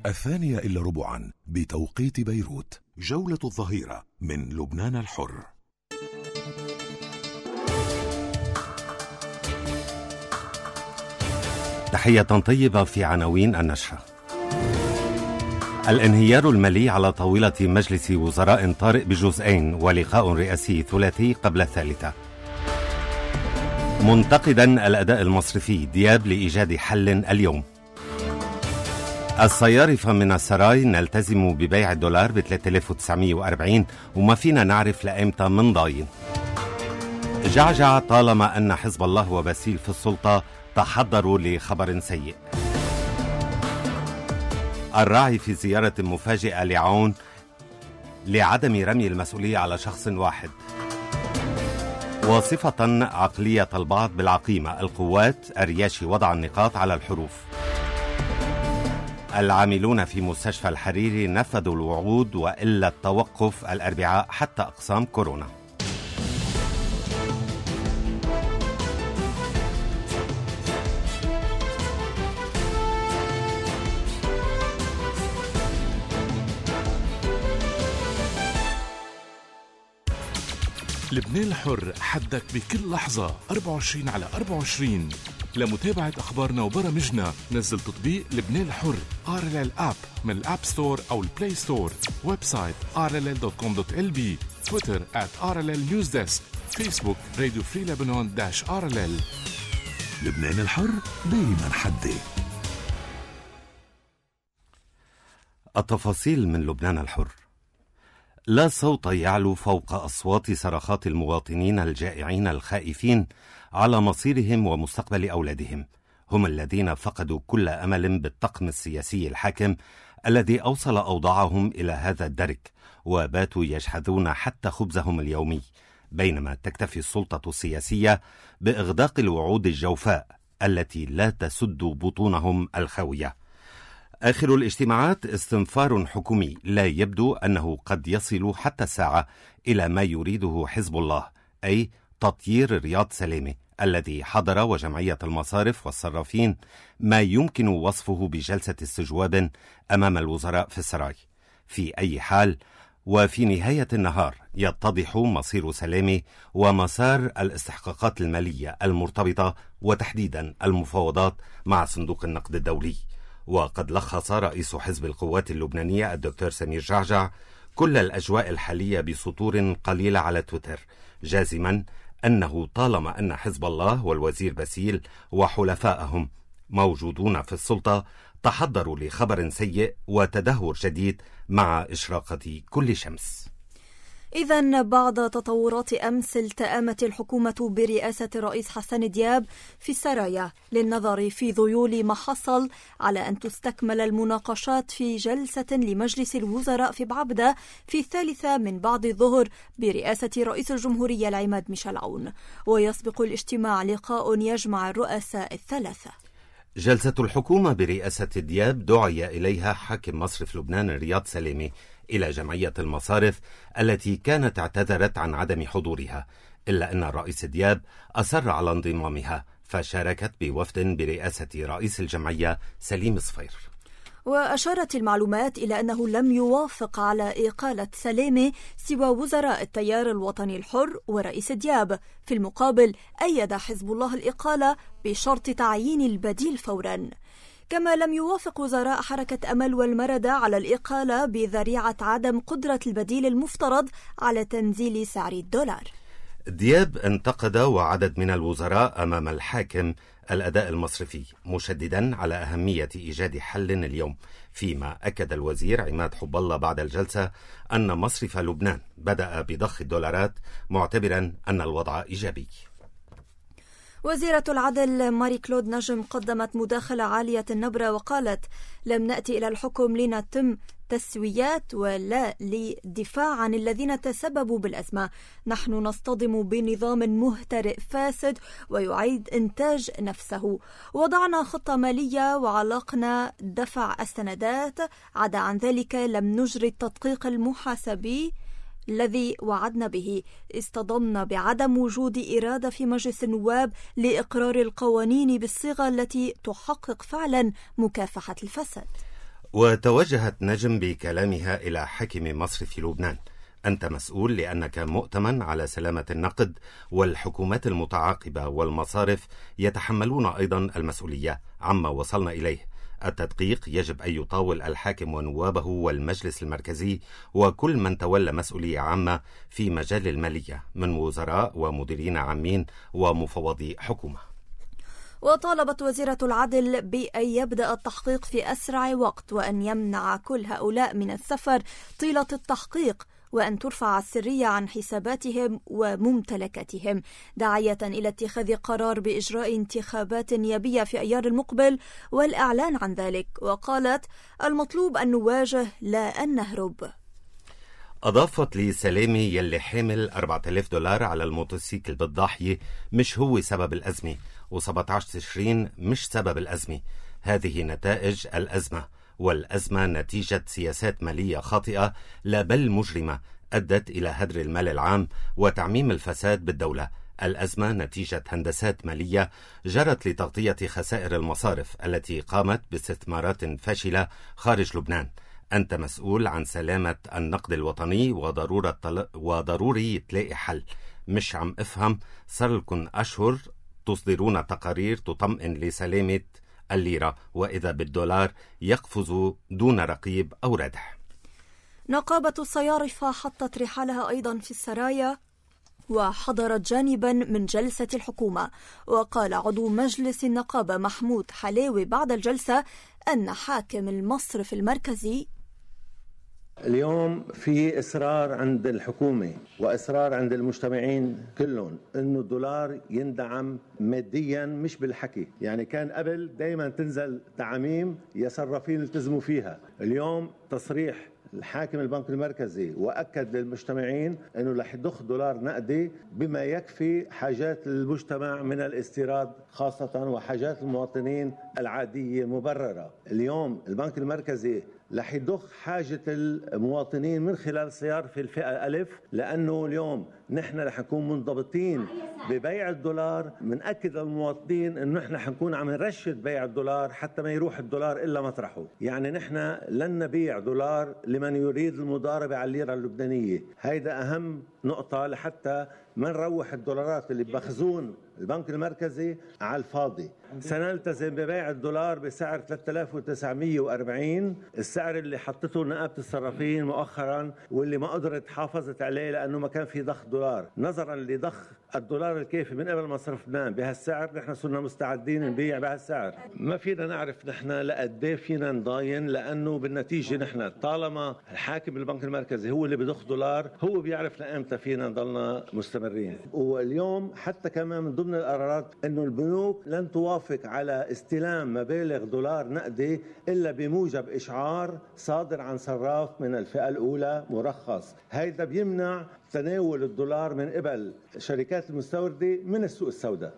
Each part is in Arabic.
2:15 بتوقيت بيروت. جولة الظهيرة من لبنان الحر. تحية طيبة في عناوين النشرة. الانهيار المالي على طاولة مجلس وزراء طارئ بجزئين، ولقاء رئاسي ثلاثي قبل الثالثة. منتقدا الأداء المصرفي دياب لإيجاد حل اليوم. الصيارفة من السراي نلتزم ببيع الدولار ب 3940 وما فينا نعرف لأمتى من ضاين. جعجع طالما أن حزب الله وباسيل في السلطة تحضروا لخبر سيء. الراعي في زيارة مفاجئة لعون لعدم رمي المسؤولية على شخص واحد. وصفة عقلية البعض بالعقيمة، القوات الرياشي وضع النقاط على الحروف. العاملون في مستشفى الحريري نفذوا الوعود وإلا التوقف الأربعاء حتى أقسام كورونا. لبنان الحر، حدك بكل لحظة 24/24. لمتابعة أخبارنا وبرامجنا نزل تطبيق لبنان الحر RLL App من الأب ستور أو البلاي ستور. ويب سايت rll.com.lb. تويتر @RLL News Desk. فيسبوك راديو فري لبنان -RLL. لبنان الحر دايما حدي. التفاصيل من لبنان الحر. لا صوت يعلو فوق أصوات صرخات المواطنين الجائعين الخائفين على مصيرهم ومستقبل أولادهم. هم الذين فقدوا كل أمل بالطقم السياسي الحاكم الذي أوصل أوضاعهم إلى هذا الدرك، وباتوا يشحذون حتى خبزهم اليومي، بينما تكتفي السلطة السياسية بإغداق الوعود الجوفاء التي لا تسد بطونهم الخاوية. آخر الاجتماعات استنفار حكومي لا يبدو أنه قد يصل حتى الساعة إلى ما يريده حزب الله، أي تطيير رياض سلامة الذي حضر وجمعية المصارف والصرافين ما يمكن وصفه بجلسة استجواب أمام الوزراء في السراي. في أي حال وفي نهاية النهار يتضح مصير سلامة ومسار الاستحقاقات المالية المرتبطة وتحديدا المفاوضات مع صندوق النقد الدولي. وقد لخص رئيس حزب القوات اللبنانية الدكتور سمير جعجع كل الأجواء الحالية بسطور قليلة على تويتر، جازما أنه طالما أن حزب الله والوزير باسيل وحلفائهم موجودون في السلطة تحضروا لخبر سيء وتدهور جديد مع إشراقة كل شمس. إذن بعد تطورات أمس التأمت الحكومة برئاسة الرئيس حسن دياب في السرايا للنظر في ذيول ما حصل، على أن تستكمل المناقشات في جلسة لمجلس الوزراء في بعبدة في 3 من بعد الظهر برئاسة رئيس الجمهورية العماد ميشيل عون، ويسبق الاجتماع لقاء يجمع الرؤساء الثلاثة. جلسة الحكومة برئاسة دياب دعي إليها حاكم مصرف لبنان رياض سلامة إلى جمعية المصارف التي كانت اعتذرت عن عدم حضورها، إلا أن الرئيس دياب أصر على انضمامها، فشاركت بوفد برئاسة رئيس الجمعية سليم صفير. وأشارت المعلومات إلى أنه لم يوافق على إقالة سلامة سوى وزراء التيار الوطني الحر ورئيس دياب. في المقابل أيد حزب الله الإقالة بشرط تعيين البديل فورا. كما لم يوافق وزراء حركة أمل والمردة على الإقالة بذريعة عدم قدرة البديل المفترض على تنزيل سعر الدولار. دياب انتقد وعدد من الوزراء أمام الحاكم الأداء المصرفي، مشددا على أهمية إيجاد حل اليوم، فيما أكد الوزير عماد حب الله بعد الجلسة أن مصرف لبنان بدأ بضخ الدولارات، معتبرا أن الوضع إيجابي. وزيرة العدل ماري كلود نجم قدمت مداخلة عالية النبرة وقالت: لم نأتي إلى الحكم لنتم تسويات ولا لدفاع عن الذين تسببوا بالأزمة. نحن نصطدم بنظام مهترئ فاسد ويعيد إنتاج نفسه. وضعنا خطة مالية وعلقنا دفع السندات، عدا عن ذلك لم نجري التدقيق المحاسبي الذي وعدنا به. اصطدمنا بعدم وجود إرادة في مجلس النواب لإقرار القوانين بالصيغة التي تحقق فعلا مكافحة الفساد. وتوجهت نجم بكلامها إلى حاكم مصر في لبنان: أنت مسؤول لأنك مؤتمن على سلامة النقد، والحكومات المتعاقبة والمصارف يتحملون أيضا المسؤولية عما وصلنا إليه. التدقيق يجب أن يطاول الحاكم ونوابه والمجلس المركزي وكل من تولى مسؤولية عامة في مجال المالية من وزراء ومديرين عامين ومفوضي حكومة. وطالبت وزيرة العدل بأن يبدأ التحقيق في أسرع وقت، وأن يمنع كل هؤلاء من السفر طيلة التحقيق، وأن ترفع السرية عن حساباتهم وممتلكاتهم، داعية إلى اتخاذ قرار بإجراء انتخابات نيابية في أيار المقبل والإعلان عن ذلك. وقالت: المطلوب أن نواجه لا أن نهرب. أضافت لي: سلامي يلي حامل $4000 على الموتوسيكل بالضاحية مش هو سبب الأزمة، و17 تشرين مش سبب الأزمة. هذه نتائج الأزمة، والأزمة نتيجة سياسات مالية خاطئة لا بل مجرمة أدت إلى هدر المال العام وتعميم الفساد بالدولة. الأزمة نتيجة هندسات مالية جرت لتغطية خسائر المصارف التي قامت باستثمارات فاشلة خارج لبنان. أنت مسؤول عن سلامة النقد الوطني وضروري تلاقي حل. مش عم أفهم، صار لكم أشهر تصدرون تقارير تطمئن لسلامة الليرة، وإذا بالدولار يقفز دون رقيب أو ردح. نقابة الصيارفة حطت رحالها أيضا في السرايا وحضرت جانبا من جلسة الحكومة. وقال عضو مجلس النقابة محمود حلاوي بعد الجلسة أن حاكم المصرف المركزي: اليوم في إصرار عند الحكومة وإصرار عند المجتمعين كلهم إنه الدولار يندعم ماديا مش بالحكي. يعني كان قبل دايما تنزل تعاميم يا صرافين التزموا فيها. اليوم تصريح الحاكم البنك المركزي وأكد للمجتمعين أنه رح يضخ دولار نقدي بما يكفي حاجات المجتمع من الاستيراد خاصة وحاجات المواطنين العادية مبررة. اليوم البنك المركزي رح يضخ حاجة المواطنين من خلال صيارفة الفئة ألف، لأنه اليوم نحن رح نكون منضبطين ببيع الدولار. منأكد للمواطنين أنه نحن حنكون عم نرشد بيع الدولار حتى ما يروح الدولار إلا مطرحه. يعني نحن لن نبيع دولار لمن يريد المضاربة على الليرة اللبنانية. هيدا أهم نقطة لحتى ما نروح الدولارات اللي بخزون البنك المركزي على الفاضي. سنلتزم ببيع الدولار بسعر 3940، السعر اللي حطته نقابة الصرافين مؤخرا واللي ما قدرت حافظت عليه لأنه ما كان في ضخ دولار. نظرا لضخ الدولار الكيفي من قبل مصرف لبنان بهالسعر، نحن صرنا مستعدين نبيع بهالسعر. ما فينا نعرف نحن لقد فينا نضاين، لأنه بالنتيجة نحن طالما الحاكم البنك المركزي هو اللي بضخ دولار، هو بيعرف لأمتى فينا نضلنا مستمرين. واليوم حتى كمان من ضمن القرارات أنه البنوك لن توافق على استلام مبالغ دولار نقدي إلا بموجب إشعار صادر عن صراف من الفئة الأولى مرخص. هيدا بيمنع تناول الدولار من قبل شركات المستوردة من السوق السوداء.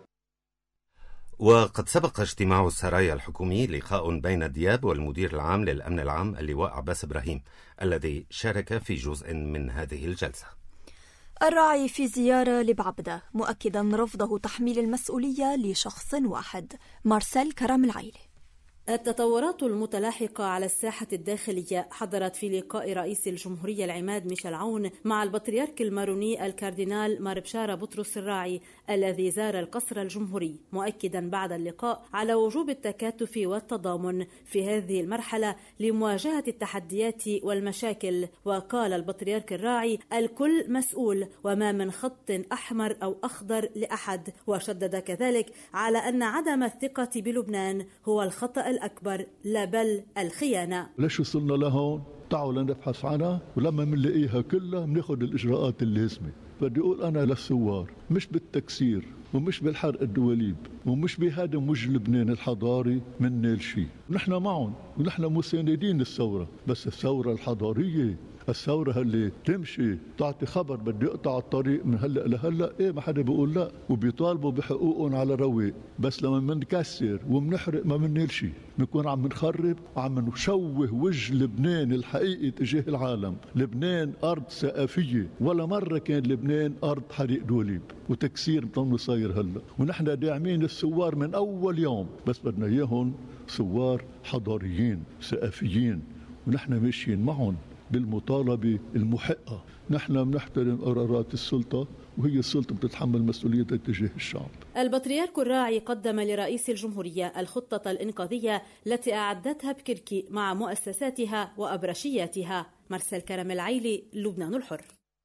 وقد سبق اجتماع السرايا الحكومي لقاء بين دياب والمدير العام للأمن العام اللواء عباس إبراهيم، الذي شارك في جزء من هذه الجلسة. الراعي في زيارة لبعبدة مؤكدا رفضه تحميل المسؤولية لشخص واحد. مارسيل كرم العيلي. التطورات المتلاحقة على الساحة الداخلية حضرت في لقاء رئيس الجمهورية العماد ميشيل عون مع البطريرك الماروني الكاردينال مار بشارة بطرس الراعي الذي زار القصر الجمهوري، مؤكدا بعد اللقاء على وجوب التكاتف والتضامن في هذه المرحلة لمواجهة التحديات والمشاكل. وقال البطريرك الراعي: الكل مسؤول وما من خط أحمر أو أخضر لأحد. وشدد كذلك على أن عدم الثقة بلبنان هو الخطأ الأكبر لا بل الخيانة. ليش وصلنا لهون؟ تعالوا لنبحث عنها، ولما منلاقيها كلها بناخذ الإجراءات اللازمة. بدي أقول أنا للثوار مش بالتكسير ومش بالحرق الدواليب ومش بهدم وجه لبنان الحضاري من نال شيء. نحن معهم ونحن مساندين الثورة، بس الثورة الحضارية الثورة اللي تمشي تعطي خبر بدي اقطع الطريق من هلا لهلا، ايه ما حدا بيقول لا، وبيطالبوا بحقوقهم على رواق. بس لما بنكسر وبنحرق ما بننيل شيء، بنكون عم نخرب وعم نشوه وجه لبنان الحقيقي تجاه العالم. لبنان أرض ثقافية، ولا مرة كان لبنان أرض حريق دوليب وتكسير بضل صاير هلا. ونحن داعمين الثوار من أول يوم، بس بدنا إياهم ثوار حضاريين ثقافيين، ونحن ماشيين معهم بالمطالبة المحقة. نحن بنحترم قرارات السلطة، وهي السلطة بتتحمل مسؤوليتها تجاه الشعب. البطريرك الراعي قدم لرئيس الجمهورية الخطة الإنقاذية التي أعدتها بكركي مع مؤسساتها وأبرشياتها. مرسل كرم العيلي، لبنان الحر.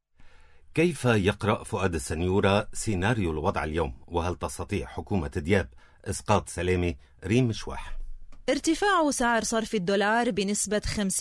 كيف يقرأ فؤاد السنيورة سيناريو الوضع اليوم؟ وهل تستطيع حكومة دياب إسقاط سلامة؟ ريم مشواح. ارتفاع سعر صرف الدولار بنسبة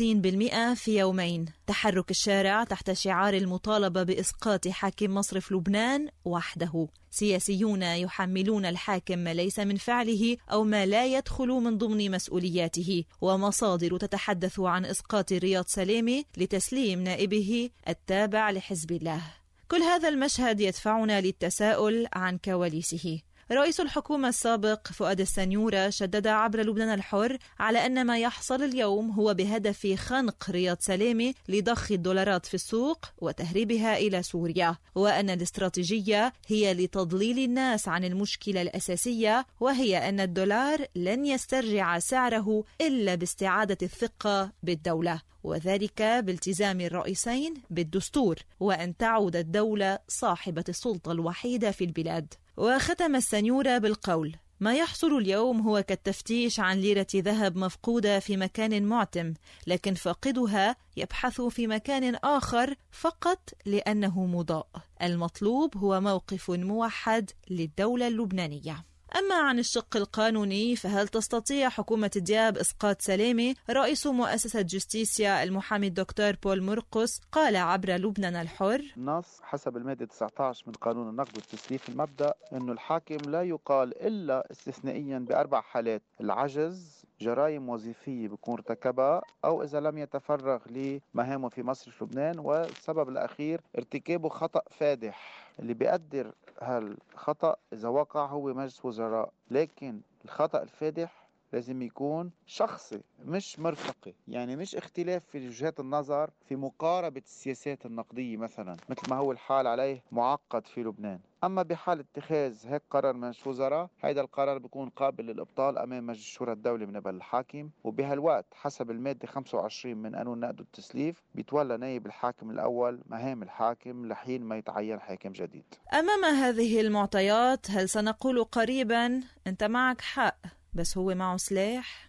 50% في يومين، تحرك الشارع تحت شعار المطالبة بإسقاط حاكم مصرف لبنان وحده، سياسيون يحملون الحاكم ما ليس من فعله أو ما لا يدخل من ضمن مسؤولياته، ومصادر تتحدث عن إسقاط رياض سلامة لتسليم نائبه التابع لحزب الله. كل هذا المشهد يدفعنا للتساؤل عن كواليسه. رئيس الحكومة السابق فؤاد السنيورة شدد عبر لبنان الحر على أن ما يحصل اليوم هو بهدف خنق رياض سلامة لضخ الدولارات في السوق وتهريبها إلى سوريا، وأن الاستراتيجية هي لتضليل الناس عن المشكلة الأساسية، وهي أن الدولار لن يسترجع سعره إلا باستعادة الثقة بالدولة، وذلك بالتزام الرئيسين بالدستور، وأن تعود الدولة صاحبة السلطة الوحيدة في البلاد. وختم السنيورة بالقول: ما يحصل اليوم هو كالتفتيش عن ليرة ذهب مفقودة في مكان معتم، لكن فاقدها يبحث في مكان آخر فقط لأنه مضاء. المطلوب هو موقف موحد للدولة اللبنانية. أما عن الشق القانوني، فهل تستطيع حكومة دياب إسقاط سلامة؟ رئيس مؤسسة جستيسيا المحامي الدكتور بول مرقس قال عبر لبنان الحر: نص حسب المادة 19 من قانون النقد والتسليف المبدأ أنه الحاكم لا يقال إلا استثنائيا ب4 حالات: العجز، جرائم وظيفية بيكون ارتكبها، أو إذا لم يتفرغ لمهامه في مصرف لبنان، والسبب الأخير ارتكابه خطأ فادح اللي بيقدر هالخطأ إذا وقع هو مجلس وزراء. لكن الخطأ الفادح لازم يكون شخصي مش مرتقي، يعني مش اختلاف في وجهات النظر في مقاربة السياسات النقدية مثلا، مثل ما هو الحال عليه معقد في لبنان. أما بحال اتخاذ هيك قرار مجلس وزراء، هيدا القرار بيكون قابل للإبطال أمام مجلس شورى الدولة من قبل الحاكم، وبهالوقت حسب المادة 25 من قانون النقد والتسليف بيتولى نائب الحاكم الأول مهام الحاكم لحين ما يتعين حاكم جديد. أمام هذه المعطيات هل سنقول قريبا أنت معك حق بس هو معه سلاح؟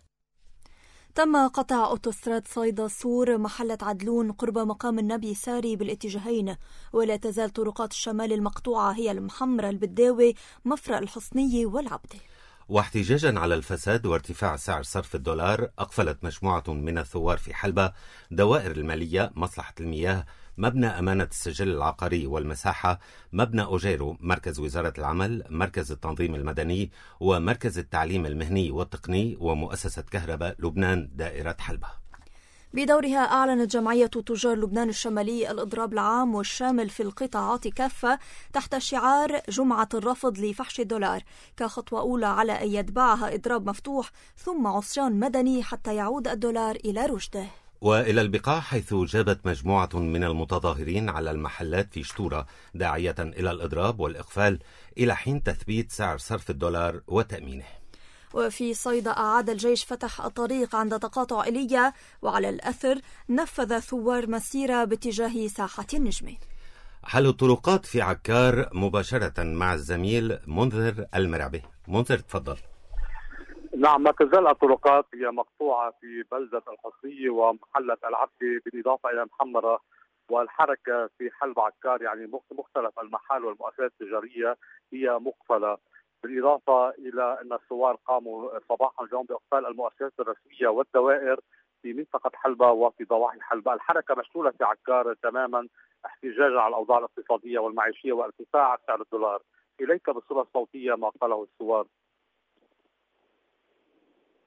تم قطع أوتوستراد صيدا سور محلة عدلون قرب مقام النبي ساري بالاتجاهين، ولا تزال طرقات الشمال المقطوعة هي المحمرة، البداوي، مفرق الحصنية والعبدة. واحتجاجا على الفساد وارتفاع سعر صرف الدولار، أقفلت مجموعة من الثوار في حلبة دوائر المالية، مصلحة المياه، مبنى أمانة السجل العقاري والمساحة، مبنى أوجيرو، مركز وزارة العمل، مركز التنظيم المدني، ومركز التعليم المهني والتقني، ومؤسسة كهرباء لبنان دائرة حلبة. بدورها أعلنت جمعية تجار لبنان الشمالي الإضراب العام والشامل في القطاعات كافة تحت شعار جمعة الرفض لفحش الدولار، كخطوة أولى على أن يتبعها إضراب مفتوح ثم عصيان مدني حتى يعود الدولار إلى رشده. وإلى البقاع، حيث جابت مجموعة من المتظاهرين على المحلات في شتورة داعية إلى الإضراب والإقفال إلى حين تثبيت سعر صرف الدولار وتأمينه. وفي صيدا أعاد الجيش فتح الطريق عند تقاطع إيليا، وعلى الأثر نفذ ثوار مسيرة باتجاه ساحة النجمة. حل الطرقات في عكار مباشرة مع الزميل منذر المرعبي. منذر، تفضل. نعم، ما تزال الطرقات هي مقطوعة في بلدة الحصية ومحلة العبدة بالإضافة إلى محمرة، والحركة في حلب عكار يعني مختلف المحال والمؤسسات التجارية هي مقفلة، بالإضافة إلى أن الثوار قاموا صباحا اليوم بإقفال المؤسسات الرسمية والدوائر في منطقة حلبة وفي ضواحي حلبة. الحركة مشلولة في عكار تماما احتجاجا على الأوضاع الاقتصادية والمعيشية وارتفاع سعر الدولار. إليك بالصورة الصوتية ما قاله الثوار.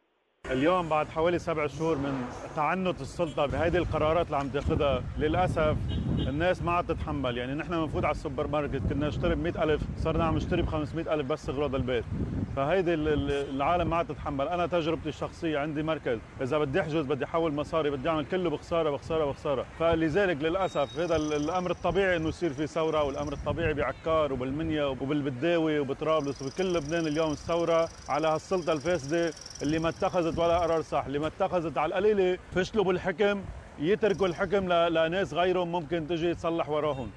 اليوم بعد حوالي 7 شهور من تعنت السلطة بهذه القرارات اللي عم تاخذها، للأسف الناس ما عاد تتحمل. يعني نحن بنفوت على السوبر ماركت كنا نشتري ب100,000 صرنا عم نشتري ب500,000 بس اغراض البيت. فهيدي العالم ما عاد تتحمل. أنا تجربتي الشخصية عندي مركز، إذا بدي أحجز بدي أحول مصاري بدي أعمل كله بخسارة بخسارة بخسارة. فلذلك للأسف هذا الأمر الطبيعي إنه يصير في ثورة، والأمر الطبيعي بعكار وبالمنيا وبالبداوي وبطرابلس وبكل لبنان اليوم الثورة على هالسلطة الفاسدة اللي ما اتخذت ولا قرار صح، اللي ما اتخذت على القليلة فشلوا بالحكم، يتركوا الحكم لناس غيرهم ممكن تجي تصلح وراهم.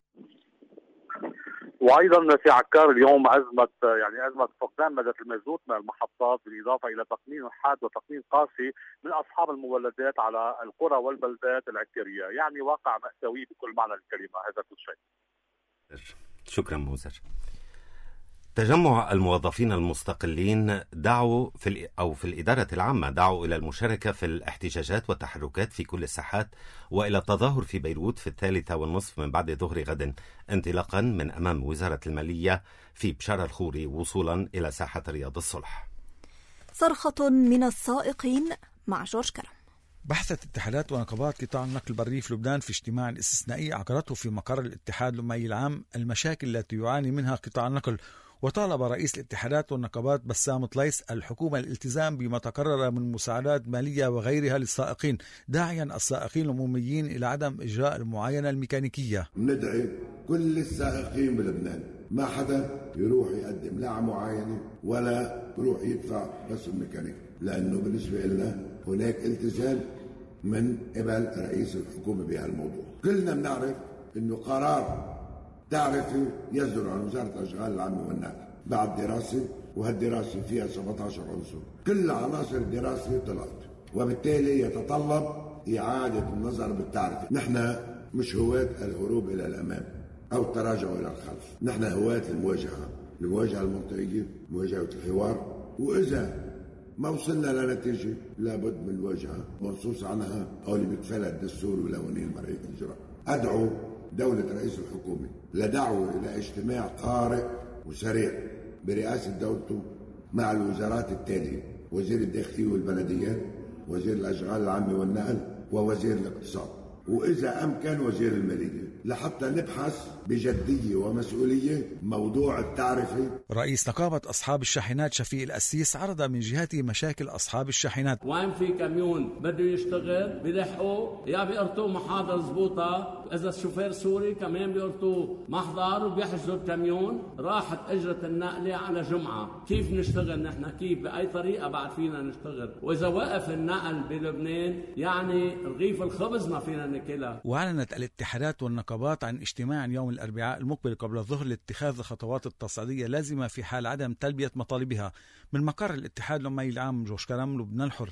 وايضا في عكار اليوم ازمه فقدان ماده المازوت من المحطات، بالاضافه الى تقنين حاد وتقنين قاسي من اصحاب المولدات على القرى والبلدات العكاريه، يعني واقع مأساوي بكل معنى الكلمه. هذا كل شيء. شكرا موزر. تجمع الموظفين المستقلين دعوا في الإدارة العامة دعوا إلى المشاركة في الاحتجاجات والتحركات في كل الساحات، وإلى التظاهر في بيروت في 3:30 من بعد ظهر غد، انطلاقا من أمام وزارة المالية في بشارة الخوري وصولا إلى ساحة رياض الصلح. صرخة من السائقين مع جورج كرم. بحثت اتحادات ونقابات قطاع النقل البري في لبنان في اجتماع استثنائي عقدته في مقر الاتحاد الأممي العام المشاكل التي يعاني منها قطاع النقل، وطالب رئيس الاتحادات والنقابات بسام طليس الحكومة الالتزام بما تقرر من مساعدات مالية وغيرها للسائقين، داعيا السائقين العموميين إلى عدم إجراء المعاينة الميكانيكية. ندعي كل السائقين بلبنان ما حدا يروح يقدم لا معاينة ولا يروح يدفع بس الميكانيك، لأنه بالنسبة لنا هناك التزام من قبل رئيس الحكومة بهالموضوع. كلنا بنعرف إنه قرار تعرفي يصدر عن وزارة الأشغال العامة والنقل بعد دراسة، وهالدراسة فيها 17 عنصر، كل عناصر الدراسة طلعت، وبالتالي يتطلب إعادة النظر بالتعرفة. نحن مش هواة الهروب إلى الأمام أو التراجع إلى الخلف، نحن هواة المواجهة المنطقية، مواجهة الحوار، وإذا ما وصلنا لنتيجة لابد من الواجهة منصوص عنها أو اللي بيتفلت الدستور والقوانين المرئية الإجراء. أدعو دولة رئيس الحكومة لدعوة إلى اجتماع طارئ وسريع برئاسة دولته مع الوزارات التالية: وزير الداخلية والبلديات، وزير الأشغال العامة والنقل، ووزير الاقتصاد، وإذا أمكن وزير المالية، لحتى نبحث بجدية ومسؤولية موضوع التعرفة. رئيس نقابة أصحاب الشاحنات شفيق الأسيس عرض من جهته مشاكل أصحاب الشاحنات. وين في كاميون بده يشتغل بيلحقوا يا بيقرطوا محاضر زبوطة، إذا الشوفير سوري كمان بيقرطوا محضر وبيحجزوا الكاميون، راحت أجرة النقلة على جمعة. كيف نشتغل نحن؟ كيف بأي طريقة بعد فينا نشتغل؟ وإذا وقف النقل بلبنان يعني رغيف الخبز ما فينا ناكلها. وأعلنت الاتحادات والنقابات عن اجتماع يوم الأربعاء المقبل قبل الظهر لاتخاذ الخطوات التصعيدية اللازمة في حال عدم تلبية مطالبها. من مقر الاتحاد الأممي العام جورج كرم، لبنان الحر.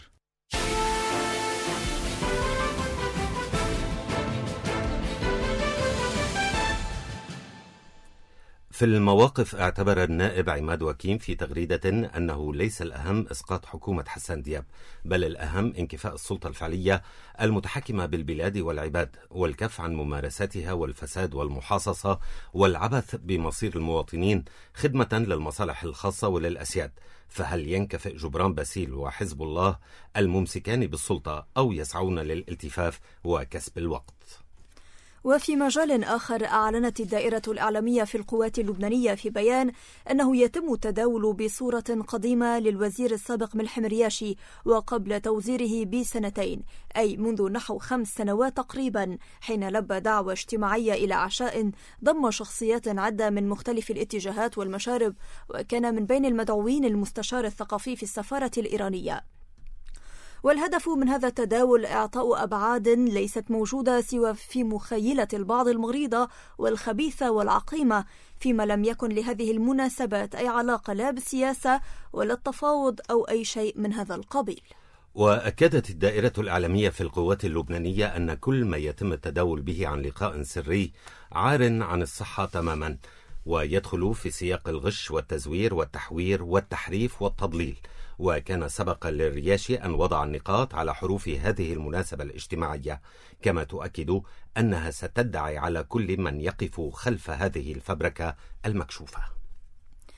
في المواقف اعتبر النائب عماد وكيم في تغريدة أنه ليس الأهم إسقاط حكومة حسان دياب، بل الأهم انكفاء السلطة الفعلية المتحكمة بالبلاد والعباد والكف عن ممارساتها والفساد والمحاصصة والعبث بمصير المواطنين خدمة للمصالح الخاصة وللأسياد. فهل ينكفئ جبران باسيل وحزب الله الممسكان بالسلطة أو يسعون للالتفاف وكسب الوقت؟ وفي مجال آخر، أعلنت الدائرة الإعلامية في القوات اللبنانية في بيان أنه يتم التداول بصورة قديمة للوزير السابق ملحم رياشي وقبل توزيره ب2 أي منذ نحو 5 سنوات تقريبا، حين لبى دعوة اجتماعية إلى عشاء ضم شخصيات عدة من مختلف الاتجاهات والمشارب، وكان من بين المدعوين المستشار الثقافي في السفارة الإيرانية. والهدف من هذا التداول إعطاء أبعاد ليست موجودة سوى في مخيلة البعض المغريضة والخبيثة والعقيمة، فيما لم يكن لهذه المناسبات أي علاقة لا بالسياسة ولا التفاوض أو أي شيء من هذا القبيل. وأكدت الدائرة الإعلامية في القوات اللبنانية أن كل ما يتم التداول به عن لقاء سري عار عن الصحة تماما، ويدخل في سياق الغش والتزوير والتحوير والتحريف والتضليل. وكان سبق للرياشي أن وضع النقاط على حروف هذه المناسبة الاجتماعية، كما تؤكد أنها ستدعي على كل من يقف خلف هذه الفبركة المكشوفة.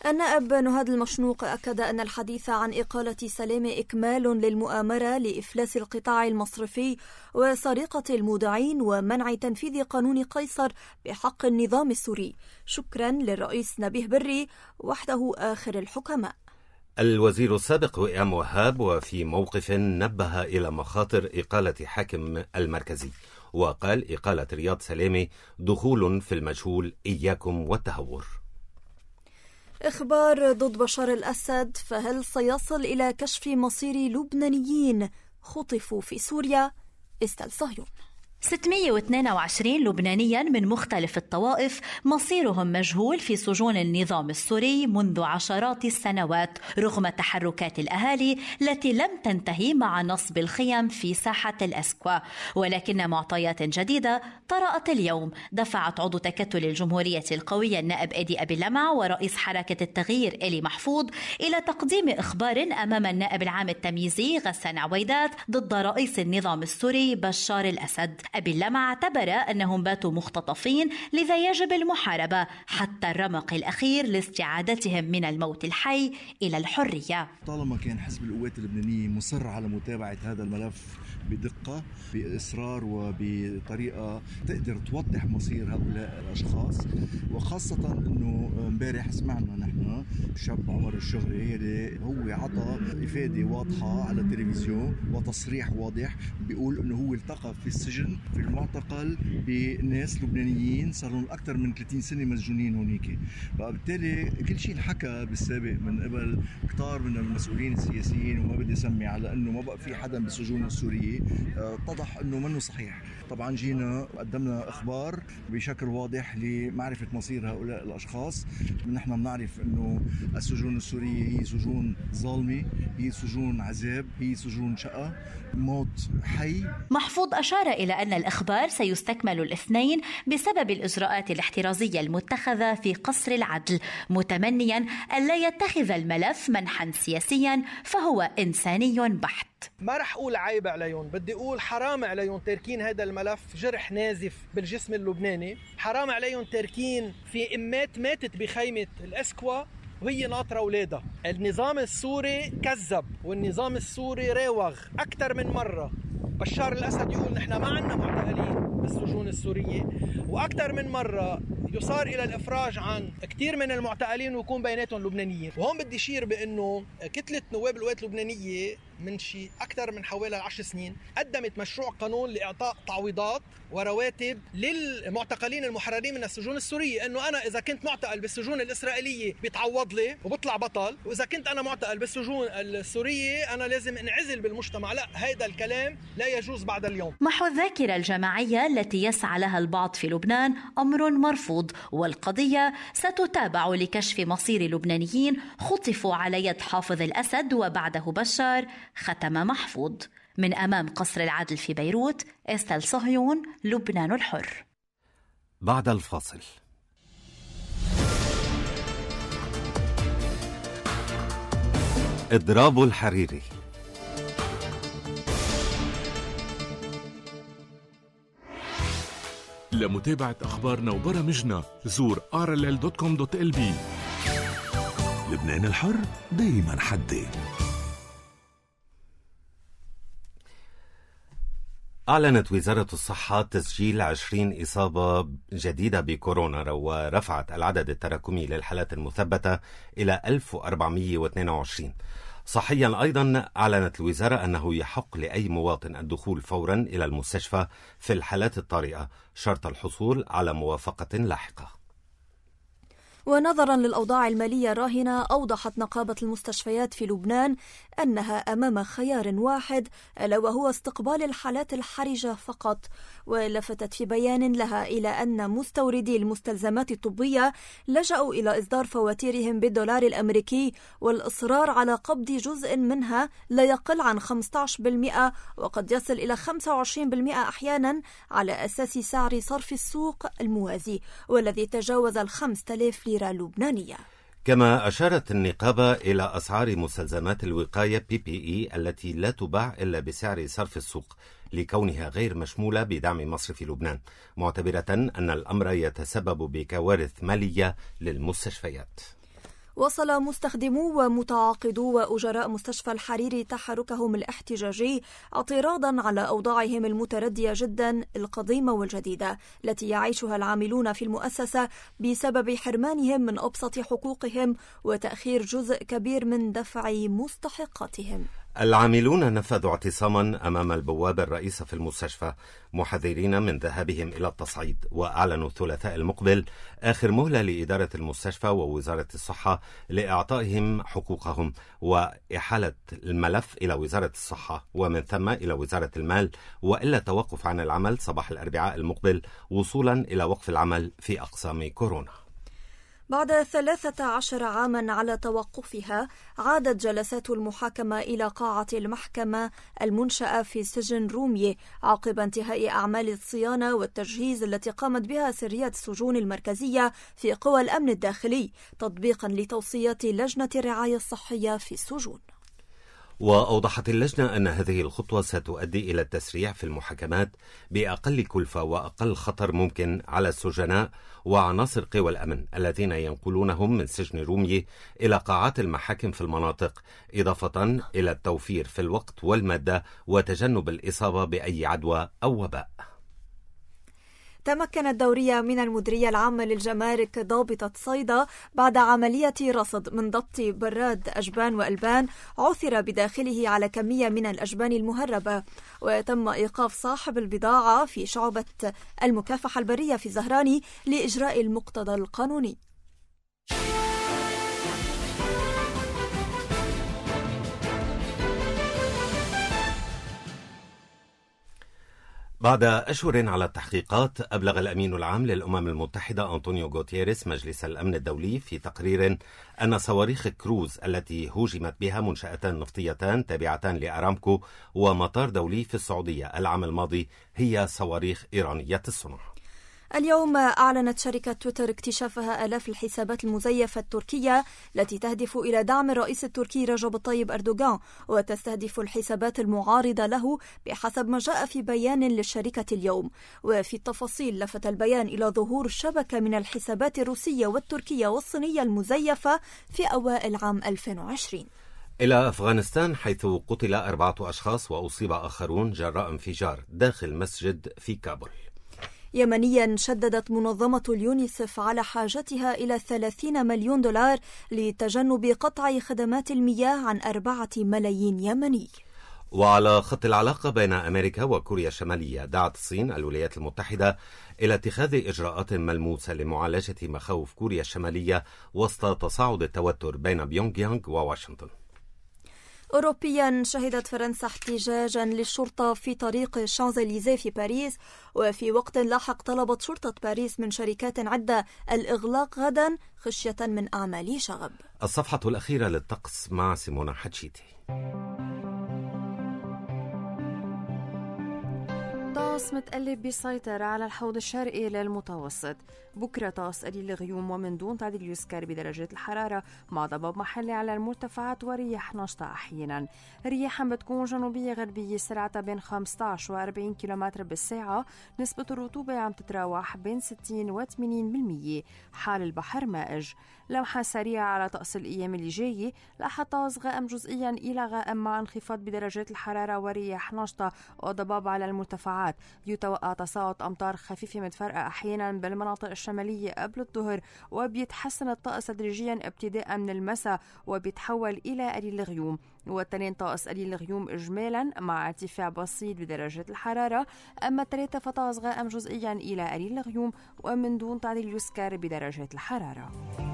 النائب نهاد المشنوق أكد أن الحديث عن إقالة سلامة إكمال للمؤامرة لإفلاس القطاع المصرفي وسرقة المودعين ومنع تنفيذ قانون قيصر بحق النظام السوري. شكرا للرئيس نبيه بري وحده آخر الحكماء. الوزير السابق وئام وهاب وفي موقف نبه إلى مخاطر إقالة حاكم المركزي، وقال إقالة رياض سلامة دخول في المجهول، إياكم والتهور. إخبار ضد بشار الأسد، فهل سيصل إلى كشف مصير لبنانيين خطفوا في سوريا؟ استل صهيون. 622 لبنانيا من مختلف الطوائف مصيرهم مجهول في سجون النظام السوري منذ عشرات السنوات رغم تحركات الأهالي التي لم تنتهي مع نصب الخيم في ساحة الأسكوا، ولكن معطيات جديدة طرأت اليوم دفعت عضو تكتل الجمهورية القوية النائب إيدي أبي لمع ورئيس حركة التغيير إلي محفوظ إلى تقديم إخبار أمام النائب العام التمييزي غسان عويدات ضد رئيس النظام السوري بشار الأسد. أبي اللمع اعتبر أنهم باتوا مختطفين، لذا يجب المحاربة حتى الرمق الأخير لاستعادتهم من الموت الحي إلى الحرية. طالما كان حزب القوات اللبنانية مصر على متابعة هذا الملف بدقة بإصرار وبطريقة تقدر توضح مصير هؤلاء الأشخاص، وخاصة أنه امبارح سمعنا نحن الشاب عمر الشغري اللي هو عطى إفادة واضحة على التلفزيون وتصريح واضح بيقول أنه هو التقى في السجن في المعتقل بناس لبنانيين صار لهم أكثر من 30 سنة مسجونين هونيك. فبالتالي كل شيء انحكى بالسابق من قبل كتار من المسؤولين السياسيين، وما بدي أسمي على أنه ما بقى في حدا بالسجون السورية، اتضح أنه منه صحيح. طبعا جينا وقدمنا إخبار بشكل واضح لمعرفة مصير هؤلاء الأشخاص. نحن بنعرف أنه السجون السورية هي سجون ظالمة، هي سجون عذاب، هي سجون شقة، موت حي. محفوظ أشار إلى أن الإخبار سيستكمل الاثنين بسبب الإجراءات الاحترازية المتخذة في قصر العدل، متمنيا ألا يتخذ الملف منحا سياسيا فهو إنساني بحت. ما رح أقول عيب عليهم، بدي أقول حرام عليهم تاركين هذا الملف جرح نازف بالجسم اللبناني، حرام عليهم تاركين في إمات ماتت بخيمة الأسكوا وهي ناطرة أولادها. النظام السوري كذب والنظام السوري راوغ أكثر من مرة. بشار الأسد يقول نحن ما عندنا معتقلين بالسجون السورية، وأكثر من مرة يصار إلى الإفراج عن كثير من المعتقلين ويكون بيناتهم لبنانيين. وهون بدي أشير بأنه كتلة نواب القوات اللبنانية من شيء أكثر من حوالي 10 سنين قدمت مشروع قانون لإعطاء تعويضات ورواتب للمعتقلين المحررين من السجون السورية، أنه أنا إذا كنت معتقل بالسجون الإسرائيلية بيتعوض لي وبطلع بطل، وإذا كنت أنا معتقل بالسجون السورية أنا لازم انعزل بالمجتمع. لا، هذا الكلام لا يجوز بعد اليوم. محو الذاكرة الجماعية التي يسعى لها البعض في لبنان أمر مرفوض، والقضية ستتابع لكشف مصير لبنانيين خطفوا على يد حافظ الأسد وبعده بشار، ختم محفوظ. من أمام قصر العدل في بيروت، استل صهيون، لبنان الحر. بعد الفاصل. إضراب الحريري. لمتابعة أخبارنا وبرامجنا زور rll.com.lb. لبنان الحر دايما حدي. أعلنت وزارة الصحة تسجيل 20 إصابة جديدة بكورونا، ورفعت العدد التراكمي للحالات المثبتة إلى 1422. صحيا أيضا أعلنت الوزارة أنه يحق لأي مواطن الدخول فورا إلى المستشفى في الحالات الطارئة شرط الحصول على موافقة لاحقة. ونظرا للأوضاع المالية الراهنة، أوضحت نقابة المستشفيات في لبنان أنها أمام خيار واحد، ألا وهو استقبال الحالات الحرجة فقط. ولفتت في بيان لها إلى أن مستوردي المستلزمات الطبية لجأوا إلى إصدار فواتيرهم بالدولار الأمريكي والإصرار على قبض جزء منها لا يقل عن 15% وقد يصل إلى 25% أحيانا على أساس سعر صرف السوق الموازي والذي تجاوز 5000 ليرة لبنانية. كما أشارت النقابة إلى أسعار مستلزمات الوقاية PPE التي لا تباع إلا بسعر صرف السوق لكونها غير مشمولة بدعم مصرف لبنان، معتبرة أن الأمر يتسبب بكوارث مالية للمستشفيات. وصل مستخدمو ومتعاقدو وأجراء مستشفى الحريري تحركهم الاحتجاجي اعتراضا على أوضاعهم المتردية جدا القديمة والجديدة التي يعيشها العاملون في المؤسسة بسبب حرمانهم من أبسط حقوقهم وتأخير جزء كبير من دفع مستحقاتهم. العاملون نفذوا اعتصاما أمام البوابة الرئيسة في المستشفى محذرين من ذهابهم إلى التصعيد، وأعلنوا الثلاثاء المقبل آخر مهلة لإدارة المستشفى ووزارة الصحة لإعطائهم حقوقهم وإحالة الملف إلى وزارة الصحة ومن ثم إلى وزارة المال، وإلا توقف عن العمل صباح الأربعاء المقبل وصولا إلى وقف العمل في أقسام كورونا. بعد 13 عاما على توقفها عادت جلسات المحاكمة إلى قاعة المحكمة المنشأة في سجن رومية عقب انتهاء أعمال الصيانة والتجهيز التي قامت بها سرية السجون المركزية في قوى الأمن الداخلي تطبيقا لتوصيات لجنة الرعاية الصحية في السجون. وأوضحت اللجنة أن هذه الخطوة ستؤدي إلى التسريع في المحاكمات بأقل كلفة وأقل خطر ممكن على السجناء وعناصر قوى الأمن الذين ينقلونهم من سجن رومية إلى قاعات المحاكم في المناطق، إضافة إلى التوفير في الوقت والمادة وتجنب الإصابة بأي عدوى أو وباء. تمكنت الدورية من المديرية العامة للجمارك ضابطة صيدا بعد عملية رصد من ضبط براد أجبان وألبان عثر بداخله على كمية من الأجبان المهربة، وتم إيقاف صاحب البضاعة في شعبة المكافحة البرية في زهراني لإجراء المقتضى القانوني. بعد أشهر على التحقيقات، أبلغ الأمين العام للأمم المتحدة أنطونيو غوتيريس مجلس الأمن الدولي في تقرير أن صواريخ كروز التي هوجمت بها منشأتان نفطيتان تابعتان لأرامكو ومطار دولي في السعودية العام الماضي هي صواريخ إيرانية الصنع. اليوم أعلنت شركة تويتر اكتشافها آلاف الحسابات المزيفة التركية التي تهدف إلى دعم الرئيس التركي رجب طيب أردوغان، وتستهدف الحسابات المعارضة له بحسب ما جاء في بيان للشركة اليوم. وفي التفاصيل لفت البيان إلى ظهور شبكة من الحسابات الروسية والتركية والصينية المزيفة في أوائل عام 2020. إلى أفغانستان، حيث قتل 4 أشخاص وأصيب آخرون جراء انفجار داخل مسجد في كابول. يمنيا، شددت منظمة اليونيسف على حاجتها إلى 30 مليون دولار لتجنب قطع خدمات المياه عن 4 ملايين يمني. وعلى خط العلاقة بين أمريكا وكوريا الشمالية، دعت الصين الولايات المتحدة إلى اتخاذ إجراءات ملموسة لمعالجة مخاوف كوريا الشمالية وسط تصاعد التوتر بين بيونغ يانغ وواشنطن. أوروبيا، شهدت فرنسا احتجاجا للشرطة في طريق شانزليزيه في باريس، وفي وقت لاحق طلبت شرطة باريس من شركات عدة الإغلاق غدا خشية من أعمال شغب. الصفحة الأخيرة للطقس مع سيمونا حتشيتي. طقس متقلب بيسيطر على الحوض الشرقي للمتوسط. بكرة طقس قليل الغيوم ومن دون تعديل يسكر بدرجات الحرارة مع ضباب محلي على المرتفعات ورياح نشطة أحيانا. الرياح بتكون جنوبية غربية سرعتها بين 15 و 40 كيلومتر بالساعة. نسبة الرطوبة عم تتراوح بين 60 و 80%. حال البحر مائج. لمحة سريعة على طقس الأيام اللي جاية. الأحطاز غائم جزئيا إلى غائم مع انخفاض بدرجات الحرارة ورياح نشطة وضباب على المرتفعات. يتوقع تساقط أمطار خفيفة متفرقة أحيانا بالمناطق الشمالية قبل الظهر، وبيتحسن الطقس تدريجيا ابتداء من المساء وبيتحول إلى قليل الغيوم. والتنين طقس قليل الغيوم إجمالا مع ارتفاع بسيط بدرجات الحرارة. أما الثلاثة فطقس غائم جزئيا إلى قليل الغيوم ومن دون تعديل يسكر بدرجات الحرارة.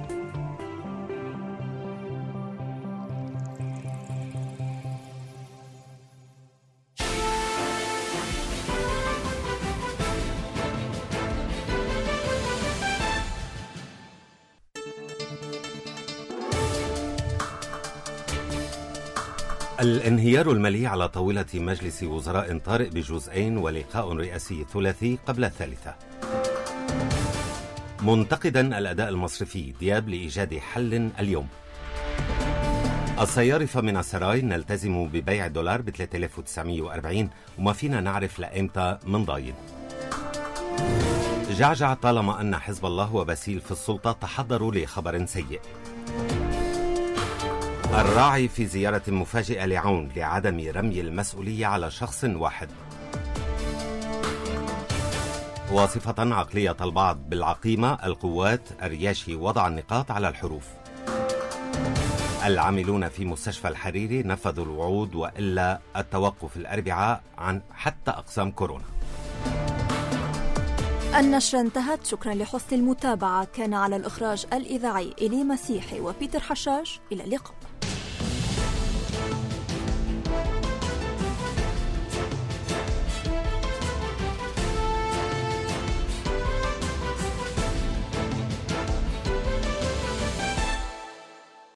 الانهيار المالي على طاولة مجلس وزراء طارئ بجزئين ولقاء رئاسي ثلاثي قبل الثالثة. منتقدا الأداء المصرفي دياب لإيجاد حل اليوم. الصيارفة من السراي، نلتزم ببيع الدولار ب 3940 وما فينا نعرف لأمتى من ضاين. جعجع طالما أن حزب الله وباسيل في السلطة تحضروا لخبر سيء. الراعي في زيارة مفاجئة لعون لعدم رمي المسؤولية على شخص واحد. واصفة عقلية البعض بالعقيمة القوات الرياشي وضع النقاط على الحروف. العاملون في مستشفى الحريري نفذوا الوعود وإلا التوقف الأربعاء عن حتى أقسام كورونا. النشرة انتهت. شكرا لحسن المتابعة. كان على الإخراج الإذاعي إلي مسيحي وبيتر حشاش. إلى اللقاء.